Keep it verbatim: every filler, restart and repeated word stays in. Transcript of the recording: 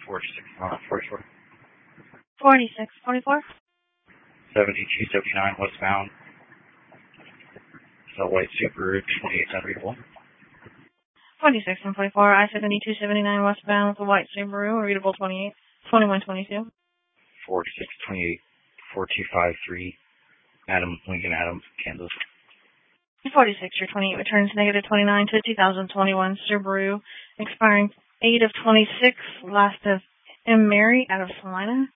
forty-six, uh, forty-four. forty-six, forty-four. seventy-two seventy-nine westbound. It's a white Subaru, twenty-eight unreadable. forty-six and forty-four, I seventy-two seventy-nine westbound with a white Subaru, readable twenty-eight, twenty-one twenty-two. forty-six twenty-eight, four two five three, Adam, Lincoln Adams, Kansas. forty-six or twenty-eight returns negative twenty-nine to two thousand twenty-one Subaru, expiring eight of twenty-six, last of M. Mary out of Salina.